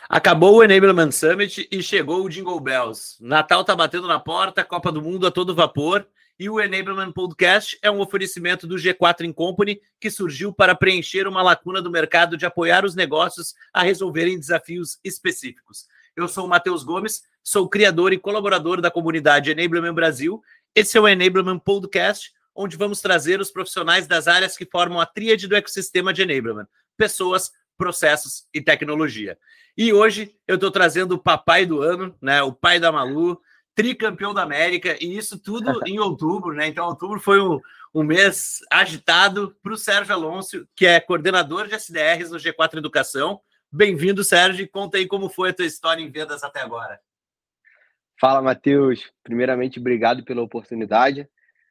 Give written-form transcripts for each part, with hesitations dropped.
Acabou o Enablement Summit e chegou o Jingle Bells. Natal tá batendo na porta, Copa do Mundo a todo vapor e o Enablement Podcast é um oferecimento do G4 Company que surgiu para preencher uma lacuna do mercado de apoiar os negócios a resolverem desafios específicos. Eu sou o Matheus Gomes, sou criador e colaborador da comunidade Enablement Brasil. Esse é o Enablement Podcast, onde vamos trazer os profissionais das áreas que formam a tríade do ecossistema de Enablement: pessoas, processos e tecnologia. E hoje eu estou trazendo o papai do ano, né, o pai da Malu, tricampeão da América, e isso tudo em outubro, né? Então, outubro foi um mês agitado para o Sérgio Alonso, que é coordenador de SDRs no G4 Educação. Bem-vindo, Sérgio. Conta aí como foi a tua história em vendas até agora. Fala, Matheus. Primeiramente, obrigado pela oportunidade.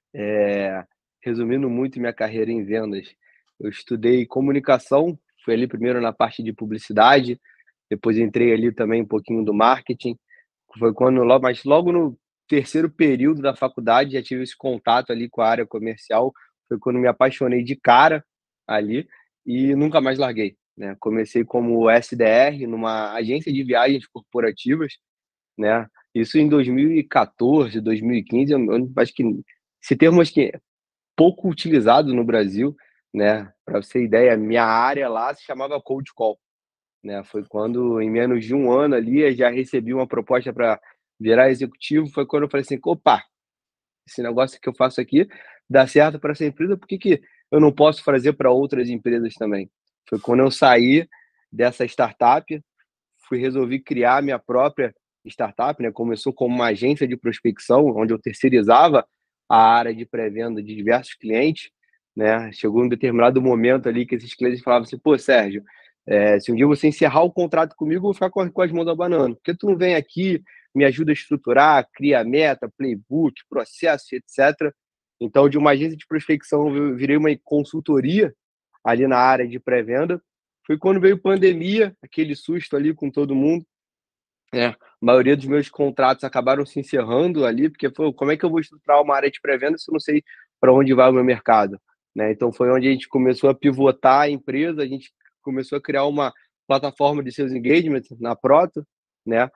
Resumindo muito minha carreira em vendas, eu estudei comunicação, fui ali primeiro na parte de publicidade, depois entrei ali também um pouquinho do marketing. Foi mas logo no terceiro período da faculdade já tive esse contato ali com a área comercial. Foi quando me apaixonei de cara ali e nunca mais larguei, né? Comecei como SDR numa agência de viagens corporativas, né? Isso em 2014, 2015. Eu acho que esse termo acho que é pouco utilizado no Brasil, né? Para você ter ideia, minha área lá se chamava Cold Call, né? Foi quando, em menos de um ano ali, eu já recebi uma proposta para virar executivo. Foi quando eu falei assim: opa, esse negócio que eu faço aqui dá certo para essa empresa, por que eu não posso fazer para outras empresas também? Foi quando eu saí dessa startup, resolvi criar minha própria startup, né? Começou como uma agência de prospecção, onde eu terceirizava a área de pré-venda de diversos clientes, né? Chegou um determinado momento ali que esses clientes falavam assim: pô, Sérgio, se um dia você encerrar o contrato comigo, eu vou ficar com as mãos abanando. Por que tu não vem aqui, me ajuda a estruturar, cria meta, playbook, processo, etc. Então, de uma agência de prospecção, eu virei uma consultoria ali na área de pré-venda. Foi quando veio pandemia, aquele susto ali com todo mundo, né? A maioria dos meus contratos acabaram se encerrando ali, porque como é que eu vou estruturar uma área de pré-venda se eu não sei para onde vai o meu mercado, né? Então foi onde a gente começou a pivotar a empresa, a gente começou a criar uma plataforma de sales engagement na Proto, né?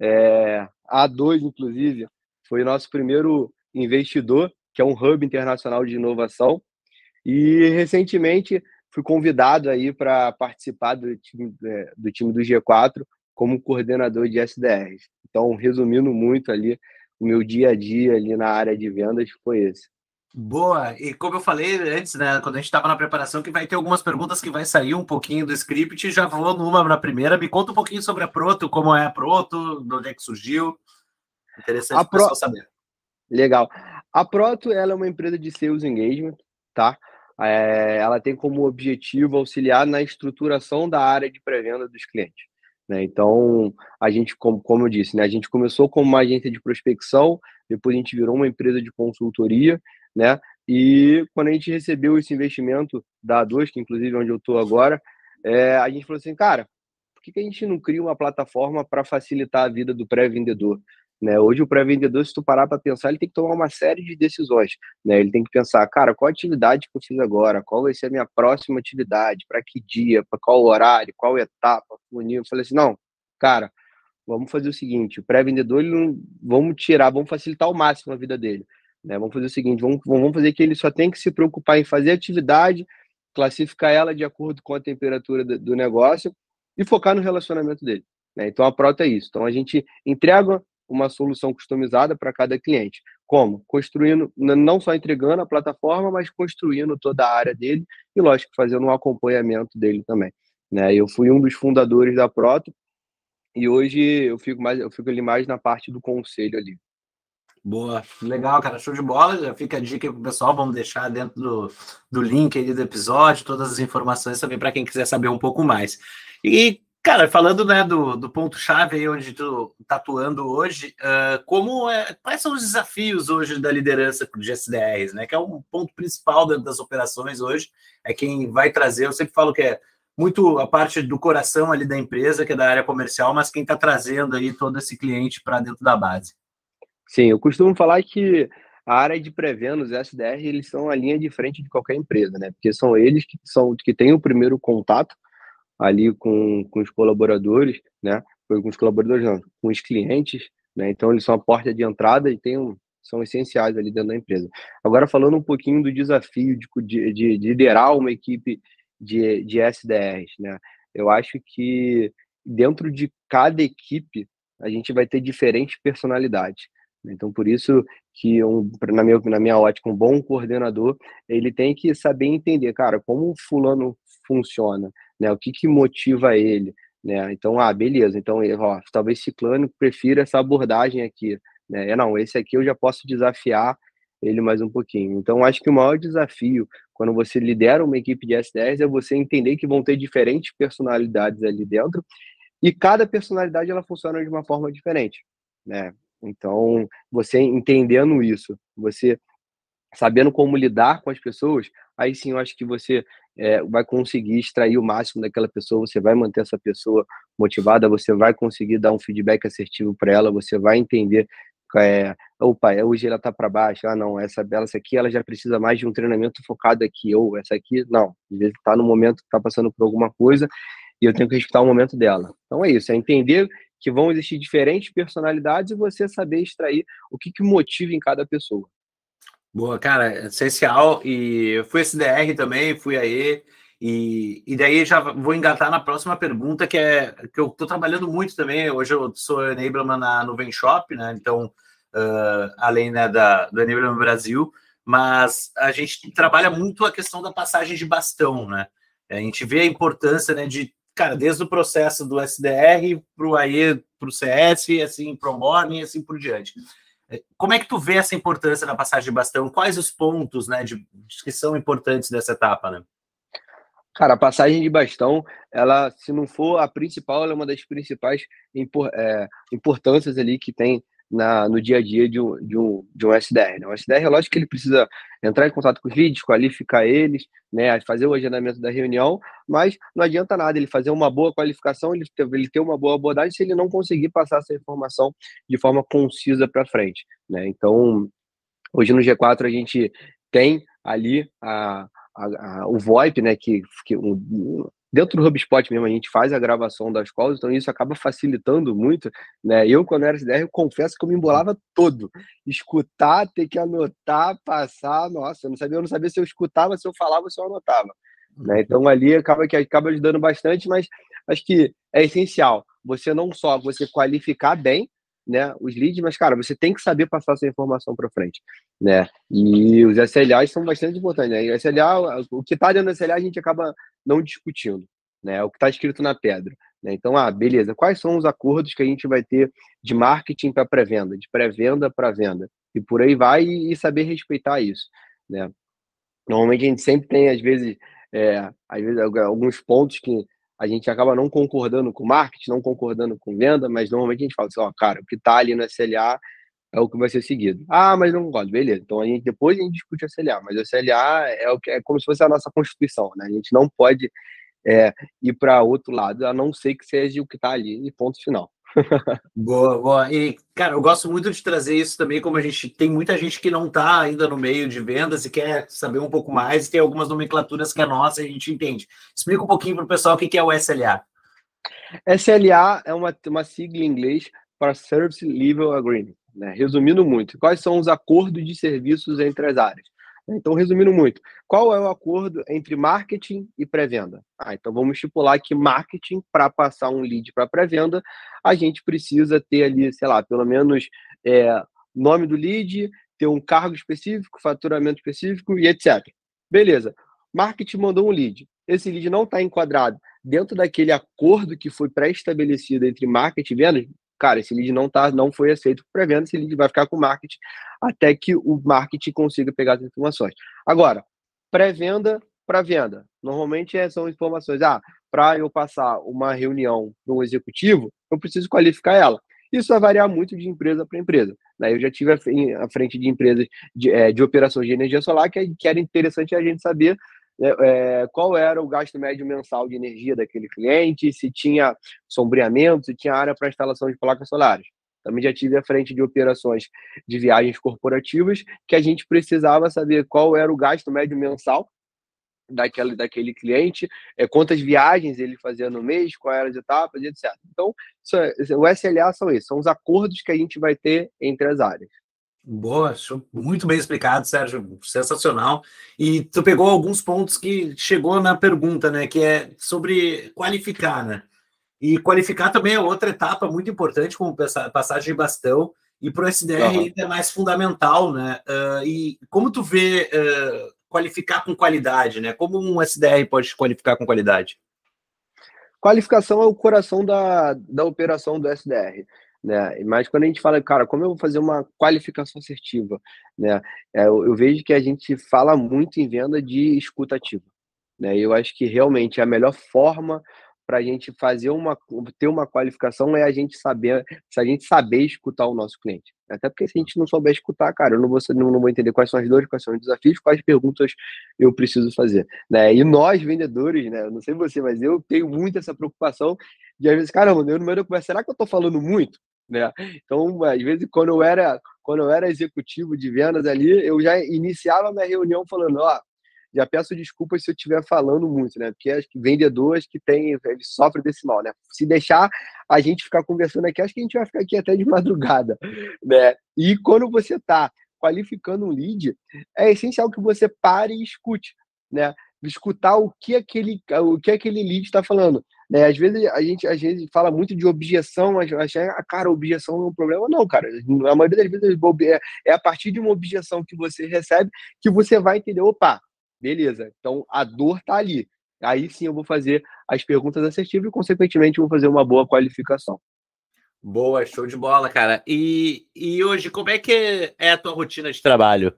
A A2, inclusive, foi o nosso primeiro investidor, que é um hub internacional de inovação. E recentemente fui convidado aí para participar do time do G4 como coordenador de SDRs. Então, resumindo muito ali, o meu dia a dia ali na área de vendas foi esse. Boa, e como eu falei antes, né, quando a gente estava na preparação, que vai ter algumas perguntas que vai sair um pouquinho do script, já vou numa na primeira. Me conta um pouquinho sobre a Proto, como é a Proto, de onde é que surgiu. Interessante para o pessoal saber. Legal. A Proto, ela é uma empresa de sales engagement, tá? Ela tem como objetivo auxiliar na estruturação da área de pré-venda dos clientes, né? Então, a gente, como eu disse, né, a gente começou como uma agência de prospecção, depois a gente virou uma empresa de consultoria, né? E quando a gente recebeu esse investimento da A2, que inclusive é onde eu estou agora, a gente falou assim: cara, por que a gente não cria uma plataforma para facilitar a vida do pré-vendedor? Né? Hoje o pré-vendedor, se tu parar para pensar, ele tem que tomar uma série de decisões, né? Ele tem que pensar: cara, qual atividade que eu fiz agora? Qual vai ser a minha próxima atividade? Para que dia? Para qual horário? Qual etapa? Funil? Eu falei assim: não, cara, vamos fazer o seguinte: o pré-vendedor, vamos facilitar ao máximo a vida dele, né? Vamos fazer o seguinte: vamos fazer que ele só tem que se preocupar em fazer a atividade, classificar ela de acordo com a temperatura do negócio e focar no relacionamento dele, né? Então a Proto é isso. Então a gente entrega uma solução customizada para cada cliente. Como? Construindo, não só entregando a plataforma, mas construindo toda a área dele e, lógico, fazendo um acompanhamento dele também, né? Eu fui um dos fundadores da Proto e hoje eu fico ali mais na parte do conselho ali. Boa, legal, cara, show de bola. Já fica a dica aí pro pessoal, vamos deixar dentro do link aí do episódio, todas as informações também para quem quiser saber um pouco mais. E, cara, falando, né, do ponto-chave aí onde tu tá atuando hoje, quais são os desafios hoje da liderança de SDRs, né? Que é um ponto principal dentro das operações hoje, é quem vai trazer. Eu sempre falo que é muito a parte do coração ali da empresa, que é da área comercial, mas quem está trazendo aí todo esse cliente para dentro da base. Sim, eu costumo falar que a área de pré-venda, os SDR, eles são a linha de frente de qualquer empresa, né? Porque são eles que têm o primeiro contato ali com os colaboradores, né? com os colaboradores, não, com os clientes, né? Então, eles são a porta de entrada e são essenciais ali dentro da empresa. Agora, falando um pouquinho do desafio de liderar uma equipe de SDRs, né? Eu acho que dentro de cada equipe, a gente vai ter diferentes personalidades. Então, por isso que, na minha ótica, um bom coordenador, ele tem que saber entender, cara, como o fulano funciona, né? O que motiva ele, né? Então, beleza. Então, ó, talvez ciclano prefira essa abordagem aqui, né? Não, esse aqui eu já posso desafiar ele mais um pouquinho. Então, acho que o maior desafio quando você lidera uma equipe de S10 é você entender que vão ter diferentes personalidades ali dentro e cada personalidade ela funciona de uma forma diferente, né? Então, você entendendo isso, você sabendo como lidar com as pessoas, aí sim eu acho que você vai conseguir extrair o máximo daquela pessoa, você vai manter essa pessoa motivada, você vai conseguir dar um feedback assertivo para ela, você vai entender, opa, hoje ela está para baixo, não, essa aqui ela já precisa mais de um treinamento focado aqui, ou essa aqui, não, às vezes está no momento que está passando por alguma coisa, e eu tenho que respeitar o momento dela. Então é isso, é entender que vão existir diferentes personalidades e você saber extrair o que motiva em cada pessoa. Boa, cara, essencial. E eu fui SDR também, fui aí, e daí já vou engatar na próxima pergunta, que eu estou trabalhando muito também. Hoje eu sou enablement no Venshop, né? Então, além, né, do Enablement Brasil, mas a gente trabalha muito a questão da passagem de bastão, né? A gente vê a importância, né, cara, desde o processo do SDR para o AE, para o CS, assim, para o onboarding e assim por diante. Como é que tu vê essa importância da passagem de bastão? Quais os pontos, né, que são importantes dessa etapa, né? Cara, a passagem de bastão, ela, se não for a principal, ela é uma das principais importâncias ali que tem no dia a dia de um SDR, né? O SDR, é lógico que ele precisa entrar em contato com os leads, qualificar eles, né, fazer o agendamento da reunião, mas não adianta nada ele fazer uma boa qualificação, ele ter uma boa abordagem se ele não conseguir passar essa informação de forma concisa para frente, né? Então, hoje no G4 a gente tem ali o VoIP, né, dentro do HubSpot mesmo, a gente faz a gravação das calls, então isso acaba facilitando muito, né? Eu, quando era SDR, eu confesso que eu me embolava todo. Escutar, ter que anotar, passar, nossa, eu não sabia se eu escutava, se eu falava, se eu anotava, né? Então ali acaba ajudando bastante, mas acho que é essencial você não só você qualificar bem, né, os leads, mas, cara, você tem que saber passar essa informação para frente, né? E os SLAs são bastante importantes, né? E o SLA, o que está dentro do SLA a gente acaba não discutindo, né? O que está escrito na pedra, né? Então, beleza, quais são os acordos que a gente vai ter de marketing para pré-venda, de pré-venda para venda, e por aí vai, e saber respeitar isso, né? Normalmente a gente sempre tem, às vezes, alguns pontos que a gente acaba não concordando com marketing, não concordando com venda, mas normalmente a gente fala assim, ó, cara, o que está ali no SLA é o que vai ser seguido. Mas não concordo, beleza. Então depois a gente discute o SLA, mas o SLA é como se fosse a nossa Constituição, né? A gente não pode ir para outro lado, a não ser que seja o que está ali, e ponto final. Boa, boa. E, cara, eu gosto muito de trazer isso também, como a gente tem muita gente que não está ainda no meio de vendas e quer saber um pouco mais, e tem algumas nomenclaturas que é nossa e a gente entende. Explica um pouquinho para o pessoal o que é o SLA. SLA é uma sigla em inglês para Service Level Agreement, né? Resumindo muito, quais são os acordos de serviços entre as áreas? Então, resumindo muito, qual é o acordo entre marketing e pré-venda? Então vamos estipular que marketing, para passar um lead para pré-venda, a gente precisa ter ali, sei lá, pelo menos nome do lead, ter um cargo específico, faturamento específico e etc. Beleza. Marketing mandou um lead. Esse lead não está enquadrado dentro daquele acordo que foi pré-estabelecido entre marketing e vendas. Cara, esse lead não foi aceito para pré-venda, esse lead vai ficar com o marketing até que o marketing consiga pegar as informações. Agora, pré-venda para venda. Normalmente são informações, para eu passar uma reunião para um executivo, eu preciso qualificar ela. Isso vai variar muito de empresa para empresa, né? Eu já tive à frente de empresas de operações de energia solar que era interessante a gente saber qual era o gasto médio mensal de energia daquele cliente, se tinha sombreamento, se tinha área para instalação de placas solares. Também já tive à frente de operações de viagens corporativas que a gente precisava saber qual era o gasto médio mensal, daquele cliente, quantas viagens ele fazia no mês, quais eram as etapas, etc. Então, o SLA são esses, são os acordos que a gente vai ter entre as áreas. Boa, muito bem explicado, Sérgio, sensacional. E tu pegou alguns pontos que chegou na pergunta, né, que é sobre qualificar, né? E qualificar também é outra etapa muito importante, como passagem de bastão, e para o SDR ainda é mais fundamental, né? E como tu vê qualificar com qualidade, né? Como um SDR pode qualificar com qualidade? Qualificação é o coração da operação do SDR, né? Mas quando a gente fala, cara, como eu vou fazer uma qualificação assertiva, né? Eu vejo que a gente fala muito em venda de escuta ativa, né? Eu acho que realmente a melhor forma para a gente ter uma qualificação é se a gente saber escutar o nosso cliente. Até porque se a gente não souber escutar, cara, eu não vou entender quais são as dores, quais são os desafios, quais perguntas eu preciso fazer, né? E nós, vendedores, né? Eu não sei você, mas eu tenho muito essa preocupação de, às vezes, caramba, eu no meio da conversa, será que eu estou falando muito? Né? Então, às vezes, quando eu era executivo de vendas ali, eu já iniciava a minha reunião falando, ó, já peço desculpas se eu estiver falando muito, né? Porque acho que vendedores eles sofrem desse mal, né? Se deixar a gente ficar conversando aqui, acho que a gente vai ficar aqui até de madrugada, né? E quando você está qualificando um lead, é essencial que você pare e escute, né? Escutar o que aquele lead está falando, né? Às vezes a gente fala muito de objeção, mas cara, objeção não é um problema, não, cara. A maioria das vezes é a partir de uma objeção que você recebe que você vai entender, opa, beleza, então a dor tá ali. Aí sim eu vou fazer as perguntas assertivas e, consequentemente, vou fazer uma boa qualificação. Boa, show de bola, cara. E hoje, como é que é a tua rotina de trabalho?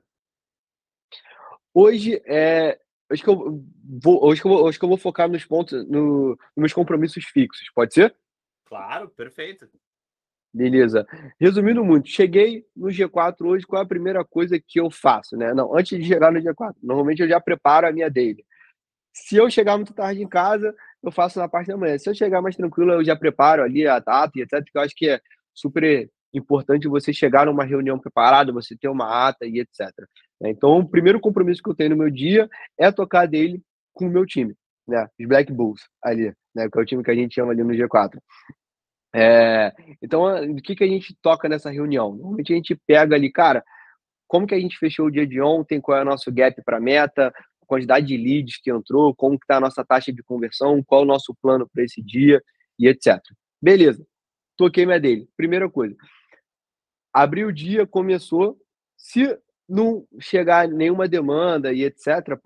Hoje, acho que eu vou focar nos pontos, nos meus compromissos fixos, pode ser? Claro, perfeito. Beleza. Resumindo muito, cheguei no G4 hoje, qual é a primeira coisa que eu faço, né? Não, antes de chegar no G4, normalmente eu já preparo a minha daily. Se eu chegar muito tarde em casa, eu faço na parte da manhã. Se eu chegar mais tranquilo, eu já preparo ali a data e etc, porque eu acho que é super importante você chegar numa reunião preparado, você ter uma ata e etc. Então, o primeiro compromisso que eu tenho no meu dia é tocar dele com o meu time, né? Os Black Bulls ali, né? Que é o time que a gente chama ali no G4. Então, o que a gente toca nessa reunião? Normalmente a gente pega ali, cara, como que a gente fechou o dia de ontem, qual é o nosso gap para meta, a quantidade de leads que entrou, como que está a nossa taxa de conversão, qual é o nosso plano para esse dia e etc. Beleza, toquei minha dele. Primeira coisa, abri o dia, começou, se não chegar nenhuma demanda e etc,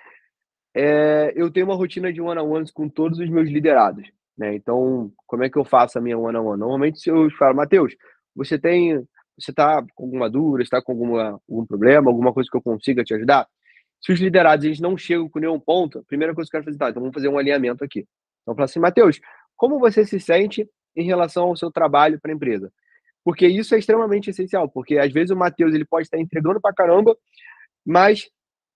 eu tenho uma rotina de one-on-ones com todos os meus liderados, né? Então, como é que eu faço a minha one-on-one? Normalmente, se eu falo, Matheus, você está com alguma dúvida, está com algum problema, alguma coisa que eu consiga te ajudar? Se os liderados eles não chegam com nenhum ponto, a primeira coisa que eu quero fazer, tá, então vamos fazer um alinhamento aqui. Então, eu falo assim, Matheus, como você se sente em relação ao seu trabalho para a empresa? Porque isso é extremamente essencial, porque às vezes o Matheus ele pode estar entregando para caramba, mas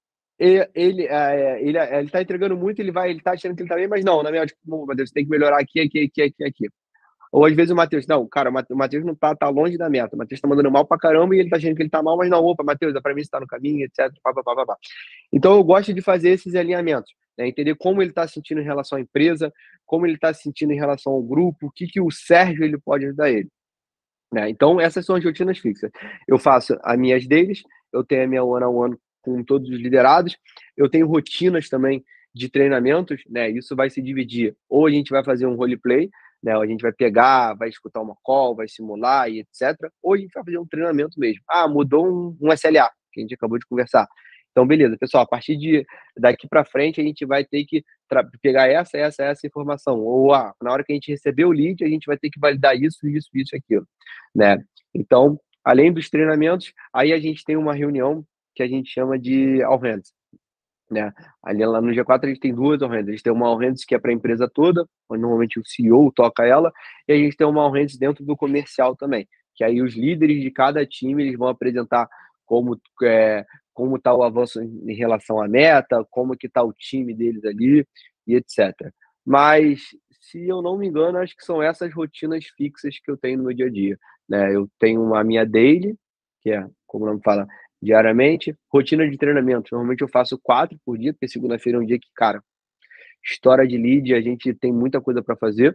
ele tá entregando muito, ele tá achando que ele tá bem, mas não, na minha, tipo, Matheus, você tem que melhorar aqui, aqui, aqui, aqui, aqui. Ou às vezes o Matheus, não, cara, o Matheus não tá longe da meta, o Matheus tá mandando mal pra caramba e ele tá achando que ele tá mal, mas não, opa, Matheus, pra mim você tá no caminho, etc, pá, pá, pá, pá, pá. Então eu gosto de fazer esses alinhamentos, né? Entender como ele tá se sentindo em relação à empresa, como ele tá se sentindo em relação ao grupo, o que o Sérgio ele pode ajudar ele, né? Então essas são as rotinas fixas. Eu faço as minhas deles, eu tenho a minha one-on-one com todos os liderados, eu tenho rotinas também de treinamentos, né? Isso vai se dividir, ou a gente vai fazer um roleplay, né? Ou a gente vai pegar, vai escutar uma call, vai simular e etc. Ou a gente vai fazer um treinamento mesmo. Ah, mudou um SLA, que a gente acabou de conversar. Então, beleza, pessoal, a partir daqui para frente a gente vai ter que pegar essa informação. Ou na hora que a gente receber o lead, a gente vai ter que validar isso, isso, isso, aquilo, né? Então, além dos treinamentos, aí a gente tem uma reunião que a gente chama de all hands, né? Ali lá no G4 a gente tem duas all hands. A gente tem uma all hands que é para a empresa toda, onde normalmente o CEO toca ela, e a gente tem uma all hands dentro do comercial também, que aí os líderes de cada time eles vão apresentar como está o avanço em relação à meta, como que está o time deles ali e etc. Mas, se eu não me engano, acho que são essas rotinas fixas que eu tenho no meu dia a dia, né? Eu tenho a minha daily, que é, como o nome fala, diariamente. Rotina de treinamento, normalmente eu faço 4 por dia, porque segunda-feira é um dia que, cara, estoura de lead, a gente tem muita coisa para fazer.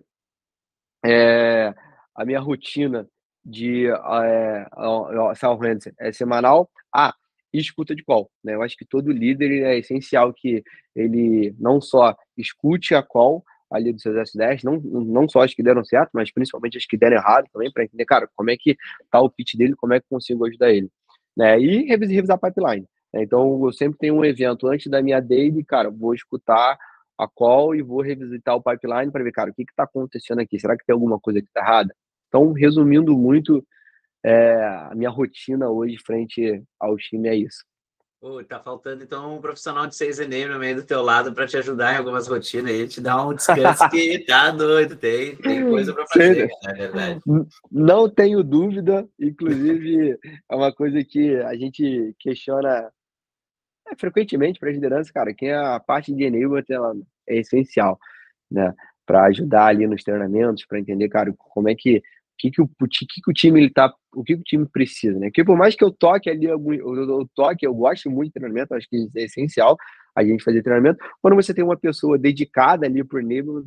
A minha rotina de Soundhands é semanal. E escuta de call, né? Eu acho que todo líder é essencial que ele não só escute a call ali dos seus S10, não só as que deram certo, mas principalmente as que deram errado também, para entender, cara, como é que tá o pitch dele, como é que eu consigo ajudar ele, né? E revisar a pipeline, né? Então, eu sempre tenho um evento antes da minha daily, cara, vou escutar a call e vou revisitar o pipeline para ver, cara, o que está acontecendo aqui? Será que tem alguma coisa que está errada? Então, resumindo muito, a minha rotina hoje frente ao time é isso. Pô, tá faltando então um profissional de Sales Enablement meio do teu lado para te ajudar em algumas rotinas aí, te dar um descanso que tá doido, tem coisa para fazer, na verdade. Não tenho dúvida, inclusive é uma coisa que a gente questiona frequentemente para a liderança, cara, que a parte de enablement ela é essencial, né, para ajudar ali nos treinamentos, para entender, cara, como é que o time ele tá, o que o time precisa, né? Porque por mais que eu toque ali eu gosto muito de treinamento, acho que é essencial a gente fazer treinamento. Quando você tem uma pessoa dedicada ali por nível,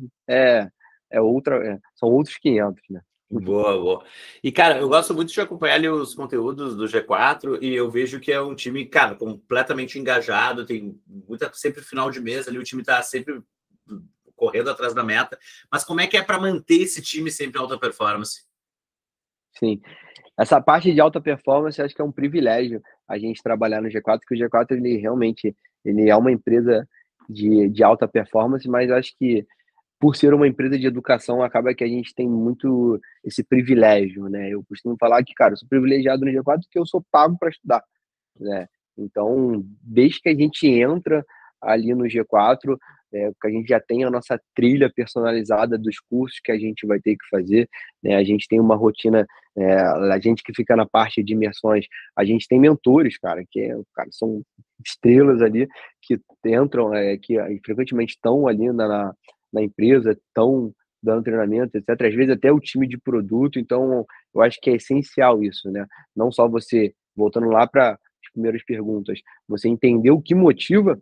são outros 500, né? Boa, boa. E, cara, eu gosto muito de acompanhar ali os conteúdos do G4 e eu vejo que é um time, cara, completamente engajado, tem sempre final de mês ali, o time tá sempre correndo atrás da meta. Mas como é que é para manter esse time sempre em alta performance? Sim. Essa parte de alta performance, acho que é um privilégio a gente trabalhar no G4, porque o G4, ele realmente ele é uma empresa de alta performance, mas acho que por ser uma empresa de educação, acaba que a gente tem muito esse privilégio, né? Eu costumo falar que, cara, eu sou privilegiado no G4 porque eu sou pago para estudar, né? Então, desde que a gente entra ali no G4, que a gente já tem a nossa trilha personalizada dos cursos que a gente vai ter que fazer, né? A gente tem uma rotina, a gente que fica na parte de imersões, a gente tem mentores, cara, cara, são estrelas ali que entram, que frequentemente estão ali na empresa, estão dando treinamento, etc. Às vezes até o time de produto, então eu acho que é essencial isso, né? Não só você, voltando lá para as primeiras perguntas, você entender o que motiva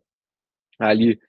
ali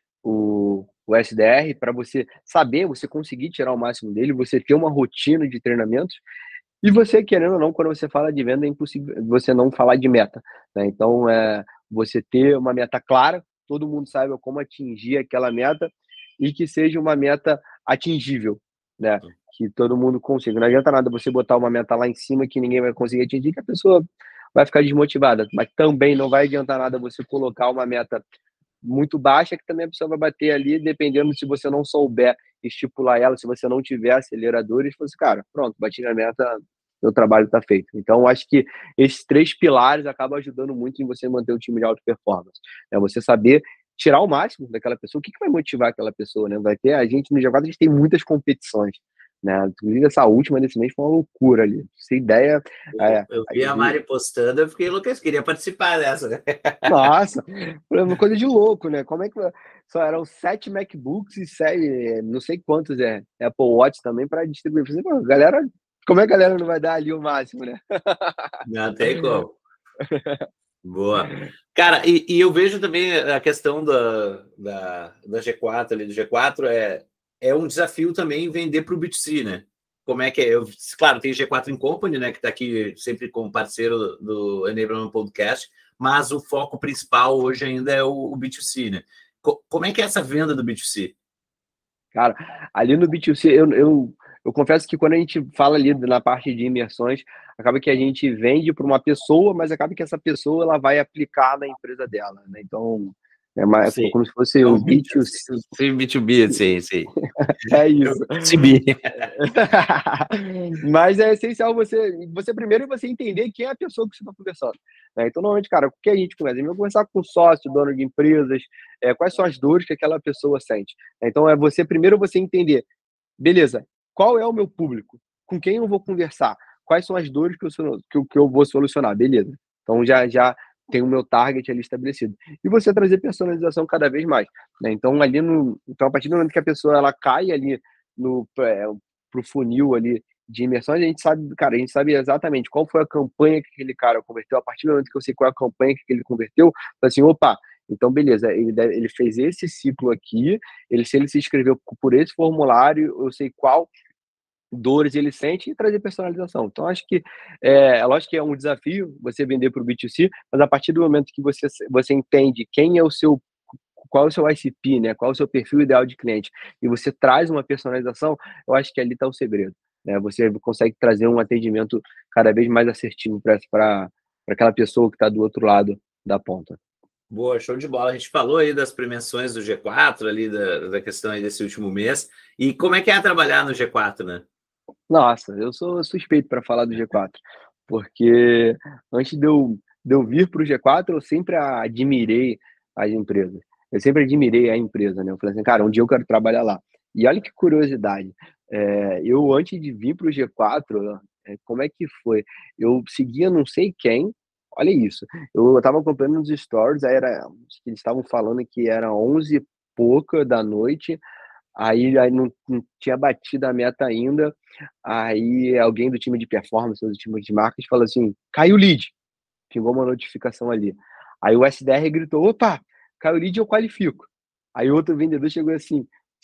o SDR para você saber, você conseguir tirar o máximo dele, você ter uma rotina de treinamentos e você, querendo ou não, quando você fala de venda, é impossível você não falar de meta, né? Então, você ter uma meta clara, todo mundo saiba como atingir aquela meta e que seja uma meta atingível, né? Que todo mundo consiga. Não adianta nada você botar uma meta lá em cima que ninguém vai conseguir atingir, que a pessoa vai ficar desmotivada. Mas também não vai adiantar nada você colocar uma meta muito baixa que também a pessoa vai bater ali, dependendo se você não souber estipular ela, se você não tiver aceleradores, você, cara, pronto, bati na meta, meu trabalho está feito. Então, acho que esses 3 pilares acabam ajudando muito em você manter o time de alta performance. É você saber tirar o máximo daquela pessoa, o que vai motivar aquela pessoa, né? Vai ter, a gente no G4, a gente tem muitas competições, né? Inclusive, essa última desse mês foi uma loucura ali. Sem ideia. Eu vi a Mari postando, eu fiquei enlouquecido, queria participar dessa, né? Nossa, foi uma coisa de louco, né? Como é que só eram 7 MacBooks e 7, não sei quantos Apple Watch também para distribuir. Falei, pô, galera, como é que a galera não vai dar ali o máximo, né? Não tem como. Boa. Cara, e eu vejo também a questão da G4 ali, do G4 é um desafio também vender para o B2C, né? Como é que é? Claro, tem G4 Company, né, que está aqui sempre como parceiro do Enablement Podcast, mas o foco principal hoje ainda é o B2C, né? Como é que é essa venda do B2C? Cara, ali no B2C, eu confesso que quando a gente fala ali na parte de imersões, acaba que a gente vende para uma pessoa, mas acaba que essa pessoa ela vai aplicar na empresa dela, né? Então, como se fosse o B2C. Sim, B2B, sim. É isso. B2B. Mas é essencial você primeiro você entender quem é a pessoa que você está conversando, né? Então, normalmente, cara, o que a gente conversa? A gente vai conversar com sócio, dono de empresas, quais são as dores que aquela pessoa sente. Então, primeiro você entender, beleza, qual é o meu público? Com quem eu vou conversar? Quais são as dores que eu vou solucionar? Beleza. Então, já tem o meu target ali estabelecido. E você trazer personalização cada vez mais, né? Então, então, a partir do momento que a pessoa ela cai ali pro funil ali de imersões, a gente sabe, cara, a gente sabe exatamente qual foi a campanha que aquele cara converteu. A partir do momento que eu sei qual é a campanha que ele converteu, assim, opa, então beleza, ele fez esse ciclo aqui, se ele se inscreveu por esse formulário, eu sei qual dores ele sente e trazer personalização. Então, acho que é lógico que é um desafio você vender para o B2C, mas a partir do momento que você entende qual é o seu ICP, né? Qual é o seu perfil ideal de cliente, e você traz uma personalização, eu acho que ali está o segredo, né? Você consegue trazer um atendimento cada vez mais assertivo para aquela pessoa que está do outro lado da ponta. Boa, show de bola. A gente falou aí das premiações do G4, ali da questão aí desse último mês. E como é que é trabalhar no G4, né? Nossa, eu sou suspeito para falar do G4, porque antes de eu vir para o G4, eu sempre admirei as empresas. Eu sempre admirei a empresa, né? Eu falei assim, cara, um dia eu quero trabalhar lá. E olha que curiosidade, eu antes de vir para o G4, como é que foi? Eu seguia não sei quem, olha isso, eu estava acompanhando nos stories, acho que eles estavam falando que era 11 e pouca da noite, aí não tinha batido a meta ainda, aí alguém do time de performance, do time de marketing, falou assim: caiu o lead. Pingou uma notificação ali. Aí o SDR gritou: opa, caiu o lead, eu qualifico. Aí outro vendedor chegou assim: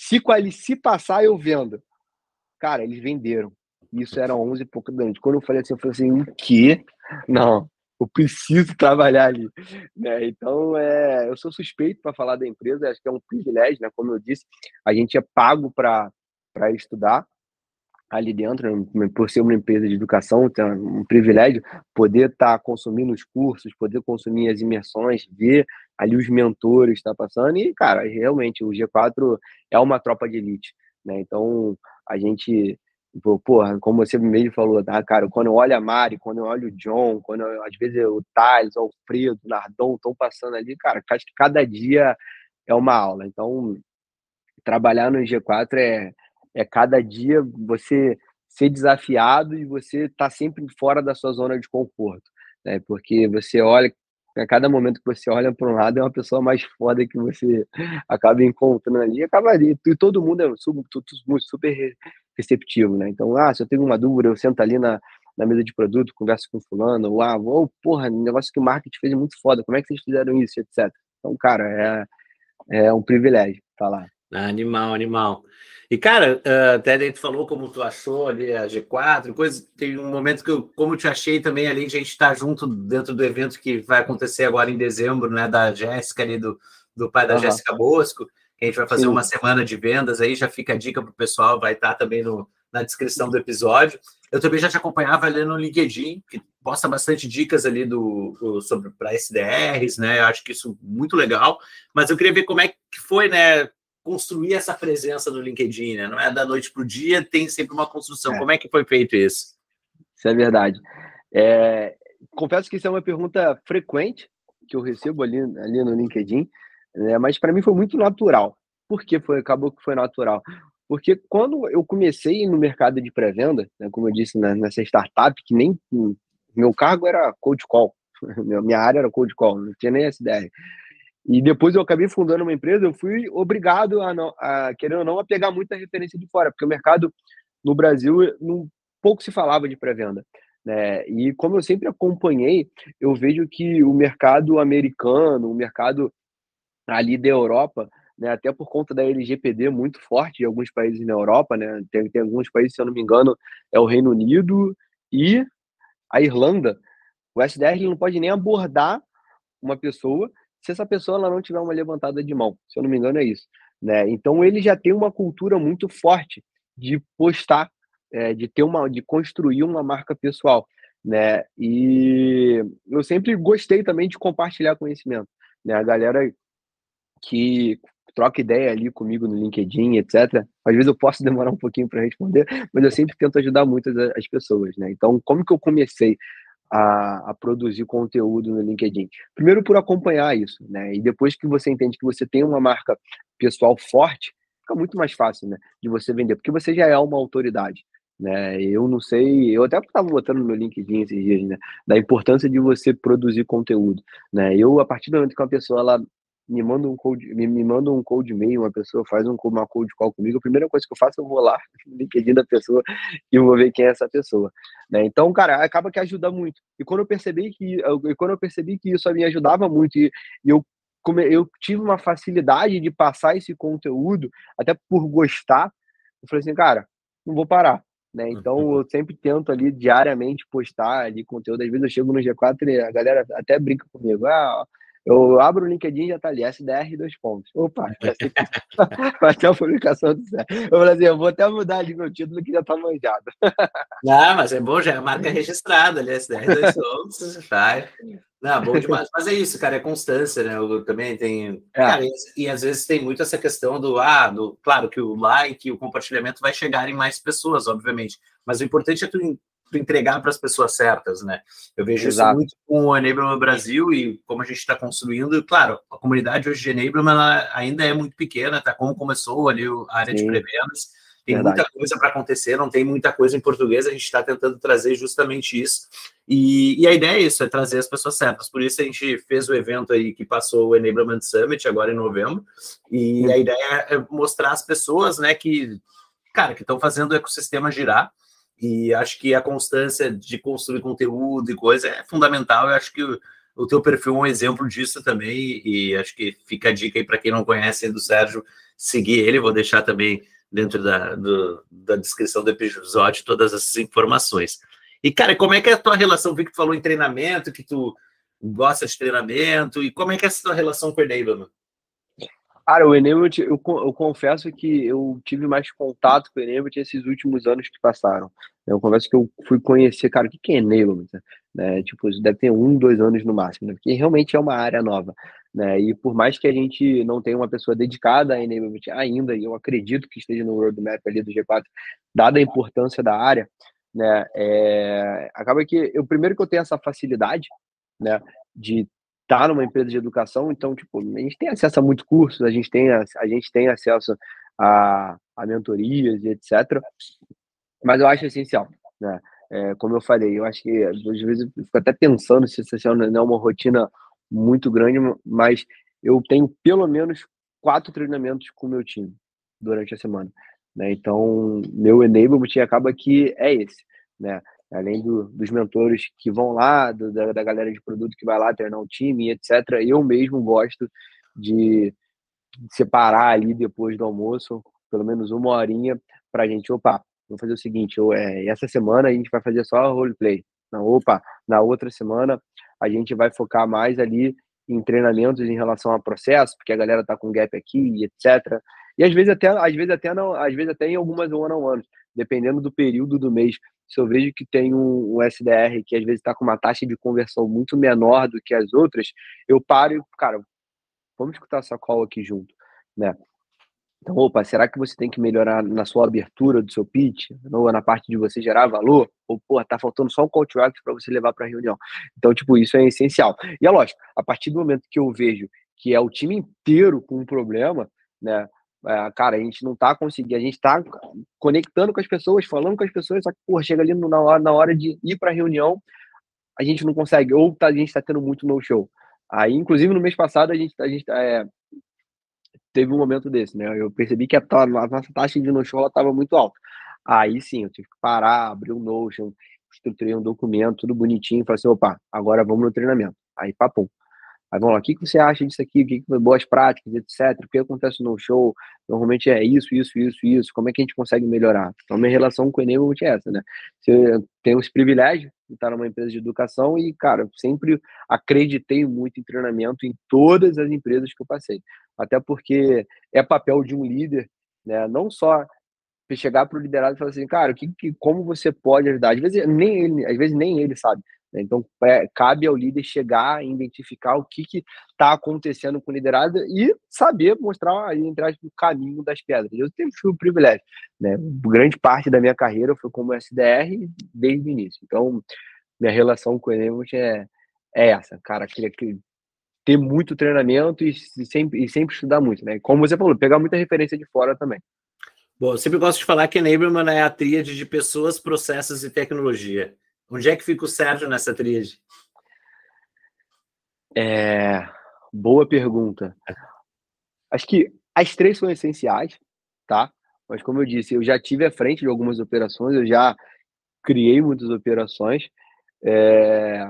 se passar, eu vendo. Cara, eles venderam. Isso era 11 e pouco da noite. Quando eu falei assim: o quê? Não, eu preciso trabalhar ali, né? Então, eu sou suspeito para falar da empresa, acho que é um privilégio, né? Como eu disse, a gente é pago para estudar ali dentro, né? Por ser uma empresa de educação, então é um privilégio poder estar consumindo os cursos, poder consumir as imersões, ver ali os mentores estar passando, e, cara, realmente o G4 é uma tropa de elite, né? Então, a gente, porra, como você mesmo falou, tá, cara, quando eu olho a Mari, quando eu olho o John, às vezes o Thales, o Alfredo, o Nardon estão passando ali, cara, acho que cada dia é uma aula. Então, trabalhar no G4 é cada dia você ser desafiado e você tá sempre fora da sua zona de conforto, né? Porque você olha, a cada momento que você olha para um lado, é uma pessoa mais foda que você acaba encontrando ali, acaba ali, e todo mundo é super receptivo, né? Então, se eu tenho uma dúvida, eu sento ali na mesa de produto, converso com fulano, porra, negócio que o marketing fez é muito foda, como é que vocês fizeram isso, etc. Então, cara, é um privilégio estar lá. Animal, animal. E, cara, até daí tu falou como tu achou ali a G4, coisa, tem um momento que como eu te achei também ali, a gente está junto dentro do evento que vai acontecer agora em dezembro, né, da Jéssica ali, do pai da Jéssica Bosco, que a gente vai fazer Sim. uma semana de vendas aí, já fica a dica pro pessoal, vai estar também na descrição do episódio. Eu também já te acompanhava ali no LinkedIn, que posta bastante dicas ali sobre para SDRs, né? Eu acho que isso é muito legal, mas eu queria ver como é que foi, né, construir essa presença no LinkedIn, né? Não é da noite para o dia, tem sempre uma construção. Como é que foi feito isso? Isso é verdade. Confesso que isso é uma pergunta frequente que eu recebo ali no LinkedIn, né? Mas para mim foi muito natural. Por que acabou que foi natural? Porque quando eu comecei no mercado de pré-venda, né, como eu disse, nessa startup, que nem meu cargo era cold call, minha área era cold call, não tinha nem SDR. E depois eu acabei fundando uma empresa, eu fui obrigado querendo ou não, a pegar muita referência de fora, porque o mercado no Brasil pouco se falava de pré-venda, né? E como eu sempre acompanhei, eu vejo que o mercado americano, o mercado ali da Europa, né, até por conta da LGPD muito forte em alguns países na Europa, né? Tem alguns países, se eu não me engano, é o Reino Unido e a Irlanda. O SDR ele não pode nem abordar uma pessoa se essa pessoa ela não tiver uma levantada de mão, se eu não me engano é isso, né? Então ele já tem uma cultura muito forte de postar, de construir uma marca pessoal, né? E eu sempre gostei também de compartilhar conhecimento, né? A galera que troca ideia ali comigo no LinkedIn, etc. Às vezes eu posso demorar um pouquinho para responder, mas eu sempre tento ajudar muito as pessoas, né? Então, como que eu comecei a produzir conteúdo no LinkedIn? Primeiro por acompanhar isso, né? E depois que você entende que você tem uma marca pessoal forte, fica muito mais fácil, né, de você vender, porque você já é uma autoridade, né? Eu não sei, eu até estava botando no meu LinkedIn esses dias, né, da importância de você produzir conteúdo, né? A partir do momento que uma pessoa ela me manda um cold e-mail, uma pessoa faz uma cold call comigo, a primeira coisa que eu faço, eu vou lá no LinkedIn da pessoa e vou ver quem é essa pessoa, né? Então, cara, acaba que ajuda muito. E quando eu percebi que isso me ajudava muito eu tive uma facilidade de passar esse conteúdo, até por gostar, eu falei assim, cara, não vou parar, né? Então, eu sempre tento ali diariamente postar ali conteúdo. Às vezes eu chego no G4 e a galera até brinca comigo. Eu abro o LinkedIn e já tá ali, SDR, 2 pontos. Opa, já sei que vai ter a publicação do Zé. Eu falei assim, eu vou até mudar de meu título que já tá manjado. Mas é bom, já é a marca registrada ali, SDR 2 pontos, tá? Não, bom demais. Mas é isso, cara, é constância, né? Eu também tenho. Cara, e às vezes tem muito essa questão claro que o like, o compartilhamento vai chegar em mais pessoas, obviamente. Mas o importante é tu entregar para as pessoas certas, né? Eu vejo isso muito com o Enablement Brasil e como a gente está construindo. Claro, a comunidade hoje de Enablement ainda é muito pequena, tá? Como começou ali a área de pré-vendas. Tem muita coisa para acontecer, não tem muita coisa em português, a gente está tentando trazer justamente isso. E a ideia é isso, é trazer as pessoas certas. Por isso a gente fez o evento aí que passou o Enablement Summit agora em novembro. E a ideia é mostrar às pessoas, né, que estão fazendo o ecossistema girar. E acho que a constância de construir conteúdo e coisa é fundamental. Eu acho que o teu perfil é um exemplo disso também. E acho que fica a dica aí para quem não conhece do Sérgio, seguir ele. Vou deixar também dentro da descrição do episódio todas essas informações. E, cara, como é que é a tua relação? Vi que tu falou em treinamento, que tu gosta de treinamento, e como é que é essa tua relação com o Enablement? Cara, o Enablement, eu confesso que eu tive mais contato com o Enablement esses últimos anos que passaram. Eu confesso que eu fui conhecer, cara, o que é Enablement, né? Tipo, isso deve ter 2 anos no máximo, né? Porque realmente é uma área nova, né? E por mais que a gente não tenha uma pessoa dedicada a Enablement ainda, e eu acredito que esteja no roadmap ali do G4, dada a importância da área, né? Acaba que primeiro que eu tenho essa facilidade, né, de estar numa empresa de educação, então, tipo, a gente tem acesso a muitos cursos, a gente tem acesso a mentorias e etc. Mas eu acho essencial, né? Como eu falei, eu acho que às vezes eu fico até pensando se isso não é uma rotina muito grande, mas eu tenho pelo menos 4 treinamentos com o meu time durante a semana, né? Então, meu enablement acaba que é esse, né? Além dos mentores que vão lá, da galera de produto que vai lá treinar o time, etc. Eu mesmo gosto de separar ali depois do almoço, pelo menos 1 horinha, para a gente, vamos fazer o seguinte, essa semana a gente vai fazer só roleplay. Na outra semana a gente vai focar mais ali em treinamentos em relação a processo, porque a galera tá com gap aqui, etc. E às vezes até em algumas one-on-ones, dependendo do período do mês. Se eu vejo que tem um SDR que às vezes está com uma taxa de conversão muito menor do que as outras, eu paro e, cara, vamos escutar essa call aqui junto, né? Então, será que você tem que melhorar na sua abertura do seu pitch? Ou na parte de você gerar valor? Ou, tá faltando só um call to action para você levar para a reunião. Então, tipo, isso é essencial. E é lógico, a partir do momento que eu vejo que é o time inteiro com um problema, né? Cara, a gente não tá conseguindo, a gente tá conectando com as pessoas, falando com as pessoas, só que, chega ali na hora de ir para a reunião, a gente não consegue, ou a gente tá tendo muito no-show. Aí, inclusive, no mês passado, a gente teve um momento desse, né? Eu percebi que a nossa taxa de no-show estava muito alta. Aí sim, eu tive que parar, abrir um Notion, estruturei um documento, tudo bonitinho, falei assim, agora vamos no treinamento. Aí, papum. Aí vamos lá, o que você acha disso aqui? O que boas práticas, etc. O que acontece no show? Normalmente é isso, Como é que a gente consegue melhorar? Então, minha relação com o Enablement é essa, né? Você tem esse privilégio de estar numa empresa de educação e, cara, eu sempre acreditei muito em treinamento em todas as empresas que eu passei. Até porque é papel de um líder, né? Não só chegar para o liderado e falar assim, cara, como você pode ajudar? Às vezes nem ele sabe, né? Então, cabe ao líder chegar e identificar o que está acontecendo com o liderado e saber mostrar aí, entre aspas, o caminho das pedras. Eu sempre fui um privilégio, né? Grande parte da minha carreira foi como SDR desde o início. Então, minha relação com o Enablement é essa, cara, queria ter muito treinamento e sempre estudar muito, né? Como você falou, pegar muita referência de fora também. Bom, eu sempre gosto de falar que Enablement é a tríade de pessoas, processos e tecnologia. Onde é que fica o Sérgio nessa tríade? Boa pergunta. Acho que as três são essenciais, tá? Mas como eu disse, eu já tive à frente de algumas operações, eu já criei muitas operações. É...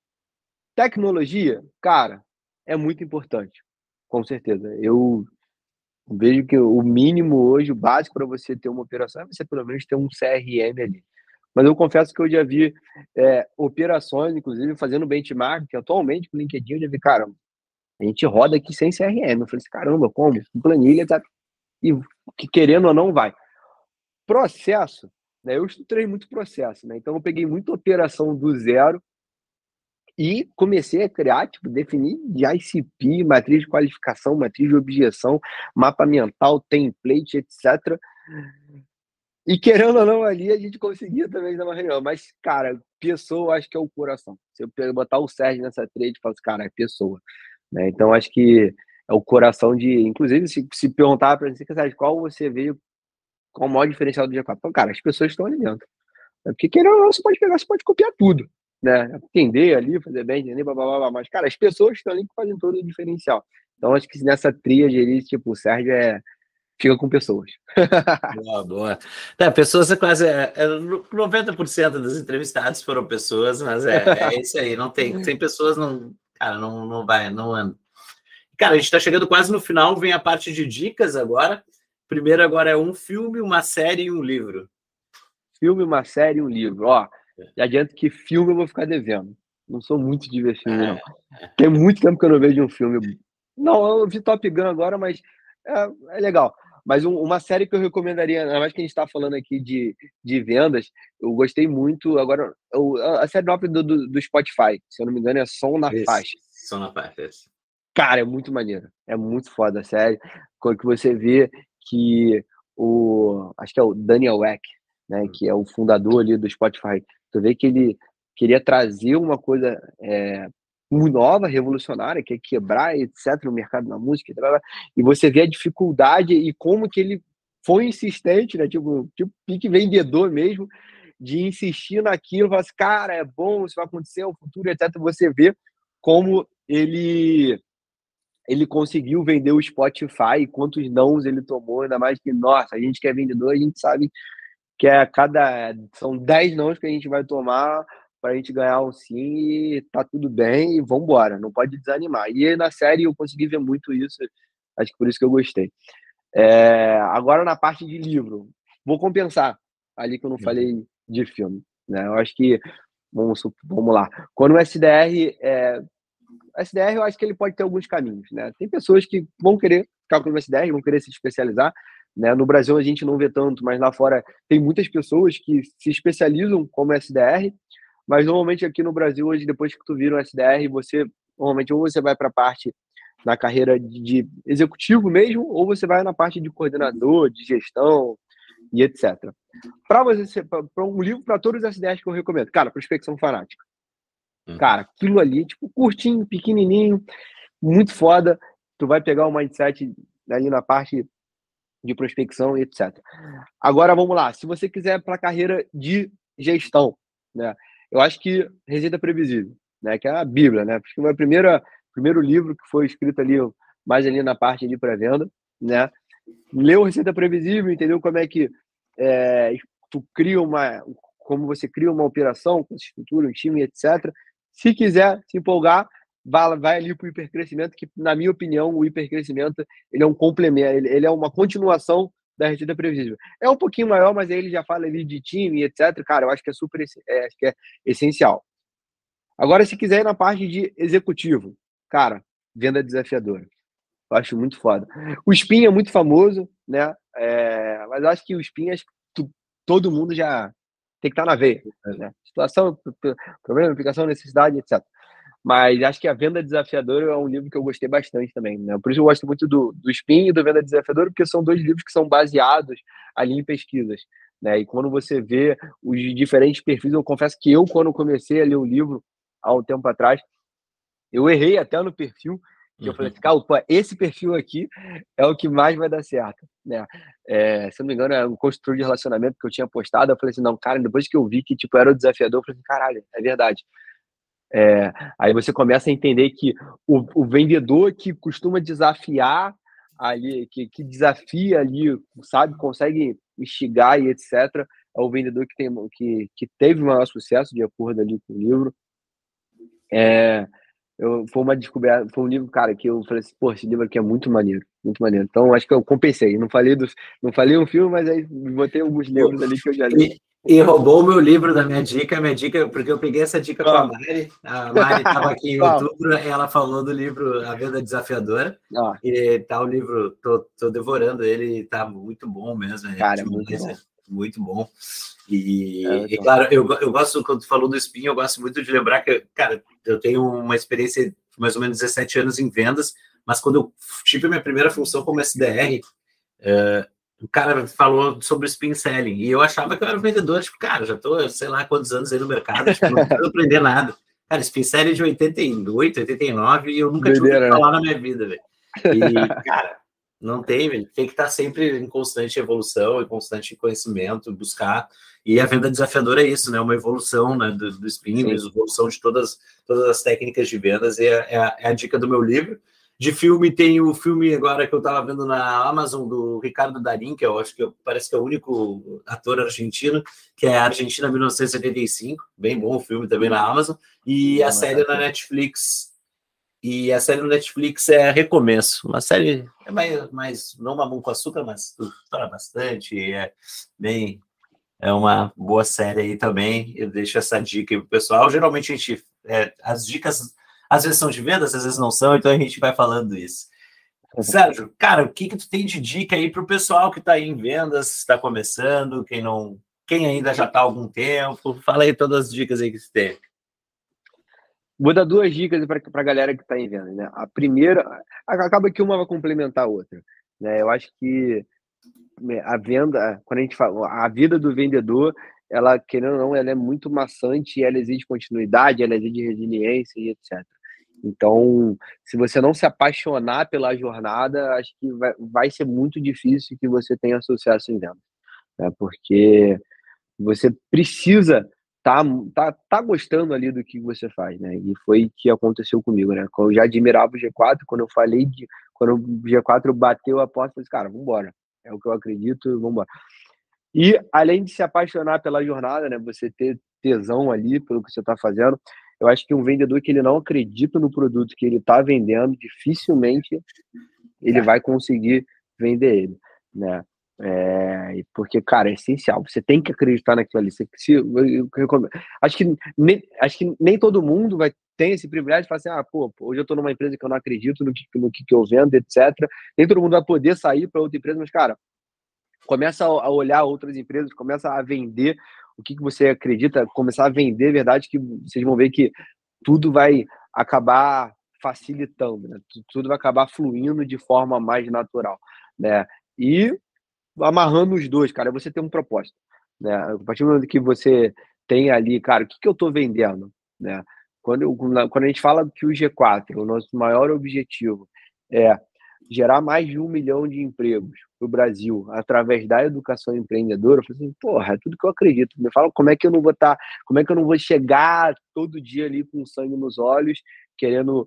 Tecnologia, cara, é muito importante, com certeza. Eu vejo que o mínimo hoje, o básico para você ter uma operação é você pelo menos ter um CRM ali. Mas eu confesso que eu já vi operações, inclusive, fazendo benchmark, que atualmente com o LinkedIn eu já vi, cara, a gente roda aqui sem CRM. Eu falei assim, caramba, como? Com planilha, tá? E que querendo ou não vai. Processo, né? Eu estudei muito processo, né? Então eu peguei muita operação do zero e comecei a criar, tipo, definir de ICP, matriz de qualificação, matriz de objeção, mapa mental, template, etc. E querendo ou não, ali a gente conseguia também dar uma reunião. Mas, cara, pessoa, acho que é o coração. Se eu botar o Sérgio nessa trade, eu falo assim, cara, é pessoa. Né? Então, acho que é o coração de... Inclusive, se perguntar para você, Sérgio, qual você veio, qual o maior diferencial do G4? Então, cara, as pessoas estão ali dentro. Porque querendo ou não, você pode pegar, você pode copiar tudo. Né? Entender ali, fazer bem, entender, blá, blá, blá, blá. Mas, cara, as pessoas estão ali que fazem todo o diferencial. Então, acho que nessa tríade ali, tipo, o Sérgio fica com pessoas. Boa, boa. Tá, pessoas é quase 90% dos entrevistados foram pessoas, mas é isso aí. Não tem pessoas, não, cara, não vai, não anda. Cara, a gente está chegando quase no final, vem a parte de dicas agora. Primeiro agora é um filme, uma série e um livro. Filme, uma série, um livro. Ó, já adianto que filme eu vou ficar devendo. Não sou muito de ver filme, não. Tem muito tempo que eu não vejo um filme. Não, eu vi Top Gun agora, mas é legal. Mas uma série que eu recomendaria, ainda mais que a gente está falando aqui de vendas, eu gostei muito. Agora, a série nova do Spotify, se eu não me engano, é Som na Isso, Faixa. Som na Faixa. Cara, é muito maneiro. É muito foda a série. Quando que você vê que acho que é o Daniel Ek, né, que é o fundador ali do Spotify, tu vê que ele queria trazer uma coisa muito nova, revolucionária, que é quebrar, etc., no mercado da música, e você vê a dificuldade e como que ele foi insistente, né, tipo pique vendedor mesmo, de insistir naquilo, falar assim, cara, é bom, isso vai acontecer no futuro, etc. Você vê como ele conseguiu vender o Spotify, quantos nãos ele tomou, ainda mais que, nossa, a gente que é vendedor, a gente sabe que são 10 nãos que a gente vai tomar para a gente ganhar um sim e tá tudo bem e vambora, não pode desanimar. E na série eu consegui ver muito isso, acho que por isso que eu gostei. Agora na parte de livro, vou compensar ali que eu não falei de filme, né? Eu acho que, vamos lá, quando o SDR eu acho que ele pode ter alguns caminhos, né? Tem pessoas que vão querer ficar com o SDR, vão querer se especializar, né? No Brasil a gente não vê tanto, mas lá fora tem muitas pessoas que se especializam como SDR, mas normalmente aqui no Brasil hoje, depois que tu vira um SDR, você normalmente ou você vai para a parte na carreira de executivo mesmo, ou você vai na parte de coordenador, de gestão e etc. Para um livro para todos os SDRs que eu recomendo, cara, Prospecção Fanática. Cara, aquilo ali, tipo, curtinho, pequenininho, muito foda. Tu vai pegar o mindset ali na parte de prospecção e etc. Agora, vamos lá. Se você quiser para a carreira de gestão, né? Eu acho que Receita Previsível, né? Que é a Bíblia, né? Porque foi o primeiro livro que foi escrito ali, mais ali na parte de pré-venda, né? Leu Receita Previsível, entendeu como é que tu como você cria uma operação, com estrutura, um time, etc. Se quiser se empolgar, vai ali para o hipercrescimento, que, na minha opinião, o hipercrescimento ele é um complemento, ele é uma continuação da Receita Previsível. É um pouquinho maior, mas aí ele já fala ali de time, etc. Cara, eu acho que acho que é essencial. Agora, se quiser ir na parte de executivo, cara, venda desafiadora. Eu acho muito foda. O Spin é muito famoso, né? Mas acho que o Spin, todo mundo já tem que estar na veia, né? Situação, problema, aplicação, necessidade, etc. Mas acho que a Venda Desafiadora é um livro que eu gostei bastante também, né? Por isso eu gosto muito do Spin e do Venda Desafiadora, porque são dois livros que são baseados ali em pesquisas, né? E quando você vê os diferentes perfis, eu confesso que quando comecei a ler o livro há um tempo atrás, eu errei até no perfil, que eu falei assim, cara, esse perfil aqui é o que mais vai dar certo, né? Se eu não me engano, é um construtor de relacionamento que eu tinha postado, eu falei assim, não, cara, depois que eu vi que, tipo, era o desafiador, eu falei assim, caralho, é verdade. Aí você começa a entender que o vendedor que costuma desafiar ali, que desafia ali, sabe, consegue instigar e etc., é o vendedor que teve maior sucesso, de acordo ali com o livro. Foi uma descoberta, foi um livro, cara, que eu falei assim, pô, esse livro aqui é muito maneiro, muito maneiro. Então, acho que eu compensei. Não falei um filme, mas aí botei alguns livros ali que eu já li. E roubou o meu livro da minha dica, porque eu peguei essa dica com a Mari. A Mari estava aqui em outubro e ela falou do livro A Venda Desafiadora. E tá o livro, tô devorando ele, tá muito bom mesmo. Cara, muito bom. Muito bom. E claro, eu gosto, quando tu falou do Spin, eu gosto muito de lembrar que, cara, eu tenho uma experiência de mais ou menos 17 anos em vendas, mas quando eu tive a minha primeira função como SDR, o cara falou sobre o Spin Selling, e eu achava que eu era vendedor, tipo, cara, já tô, sei lá, quantos anos aí no mercado, tipo, não preciso aprender nada. Cara, Spin Selling de 88, 89, e eu nunca tinha ouvido falar na minha vida, velho. E, cara, não tem, velho. Tem que estar sempre em constante evolução, em constante conhecimento, buscar. E a venda desafiadora é isso, né? Uma evolução, né, do Spin, uma evolução de todas as técnicas de vendas, e é a dica do meu livro. De filme, tem o filme agora que eu estava vendo na Amazon, do Ricardo Darín, que eu acho que parece que é o único ator argentino, que é Argentina 1975, bem bom o filme também na Amazon, e a série na Netflix. E a série no Netflix é Recomeço, uma série mais não mamão com açúcar, mas fala bastante, é uma boa série aí também. Eu deixo essa dica aí pro pessoal. Geralmente a gente, as dicas às vezes são de vendas, às vezes não são, então a gente vai falando isso. Sérgio, cara, o que tu tem de dica aí pro pessoal que está aí em vendas, está começando, quem ainda já está há algum tempo? Fala aí todas as dicas aí que você tem. Vou dar 2 dicas para a galera que está em venda, né? A primeira, acaba que uma vai complementar a outra, né? Eu acho que a venda, quando a gente fala, a vida do vendedor, ela, querendo ou não, ela é muito maçante, ela exige continuidade, ela exige resiliência e etc. Então, se você não se apaixonar pela jornada, acho que vai ser muito difícil que você tenha sucesso em venda, né? Porque você precisa tá gostando ali do que você faz, né? E foi o que aconteceu comigo, né? Eu já admirava o G4, quando o G4 bateu a porta, eu falei, cara, vambora. É o que eu acredito, vambora. E além de se apaixonar pela jornada, né? Você ter tesão ali pelo que você está fazendo, eu acho que um vendedor que ele não acredita no produto que ele está vendendo, dificilmente ele vai conseguir vender ele, né? Porque, cara, é essencial. Você tem que acreditar naquilo ali. Acho que nem todo mundo ter esse privilégio de falar assim, pô, hoje eu estou numa empresa que eu não acredito no que eu vendo, etc. Nem todo mundo vai poder sair para outra empresa, mas, cara, começa a olhar outras empresas, começa a vender o que você acredita, começar a vender, verdade, que vocês vão ver que tudo vai acabar facilitando, né? Tudo vai acabar fluindo de forma mais natural, né? E amarrando os dois, cara, você tem um propósito, né? A partir do momento que você tem ali, cara, o que eu estou vendendo, né? Quando a gente fala que o G4, o nosso maior objetivo é gerar mais de 1 milhão de empregos no Brasil através da educação empreendedora, eu falei assim, porra, é tudo que eu acredito. Me fala como é que eu não vou chegar todo dia ali com sangue nos olhos, querendo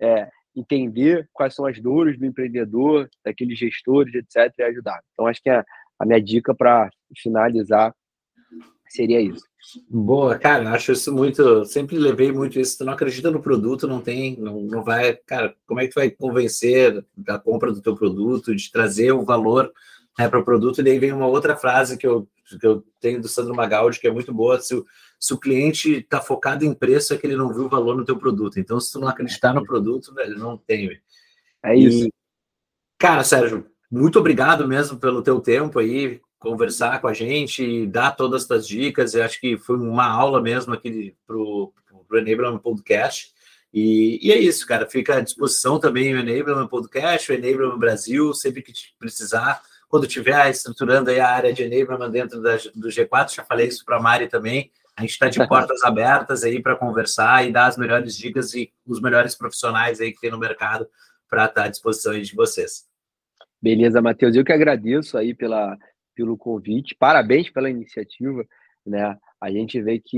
entender quais são as dores do empreendedor, daqueles gestores, etc., e ajudar. Então, acho que a minha dica para finalizar seria isso. Boa, cara, acho isso muito. Sempre levei muito isso. Tu não acredita no produto, não vai. Cara, como é que tu vai convencer da compra do teu produto, de trazer o valor, né, para o produto? E daí vem uma outra frase que eu tenho do Sandro Magaldi, que é muito boa. Se o cliente está focado em preço, é que ele não viu o valor no teu produto. Então, se tu não acreditar no produto, velho, não tem, velho. É isso. Cara, Sérgio, muito obrigado mesmo pelo teu tempo aí, conversar com a gente, dar todas as tuas dicas. Eu acho que foi uma aula mesmo aqui pro Enablement Podcast. E é isso, cara. Fica à disposição também o Enablement Podcast, o Enablement Brasil, sempre que precisar. Quando estiver estruturando aí a área de Enablement dentro do G4, já falei isso para a Mari também. A gente está de portas abertas aí para conversar e dar as melhores dicas e os melhores profissionais aí que tem no mercado para estar à disposição aí de vocês. Beleza, Matheus. Eu que agradeço aí pelo convite. Parabéns pela iniciativa, né? A gente vê que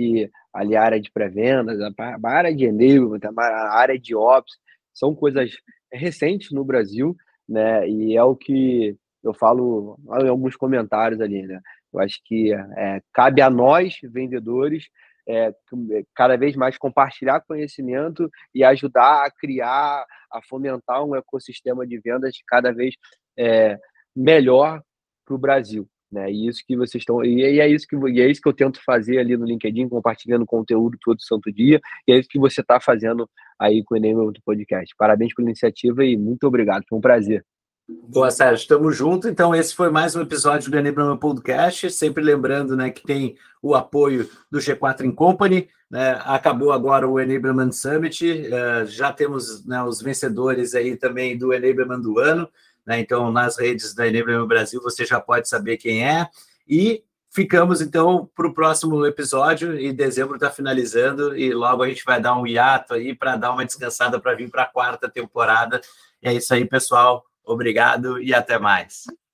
ali a área de pré-vendas, a área de enablement, a área de ops, são coisas recentes no Brasil, né? E é o que eu falo em alguns comentários ali, né? Eu acho que cabe a nós, vendedores, cada vez mais compartilhar conhecimento e ajudar a criar, a fomentar um ecossistema de vendas cada vez melhor para o Brasil, né? E isso que vocês estão, e é isso que eu tento fazer ali no LinkedIn, compartilhando conteúdo todo santo dia, e é isso que você está fazendo aí com o Enablement do Podcast. Parabéns pela iniciativa e muito obrigado, foi um prazer. Boa, Sérgio, estamos juntos. Então, esse foi mais um episódio do Enablement Podcast. Sempre lembrando, né, que tem o apoio do G4 in Company, né? Acabou agora o Enablement Summit, já temos, né, os vencedores aí também do Enablement do ano, né? Então, nas redes da Enablement Brasil, você já pode saber quem é. E ficamos, então, para o próximo episódio, e dezembro está finalizando, e logo a gente vai dar um hiato aí para dar uma descansada para vir para a quarta temporada. E é isso aí, pessoal. Obrigado e até mais.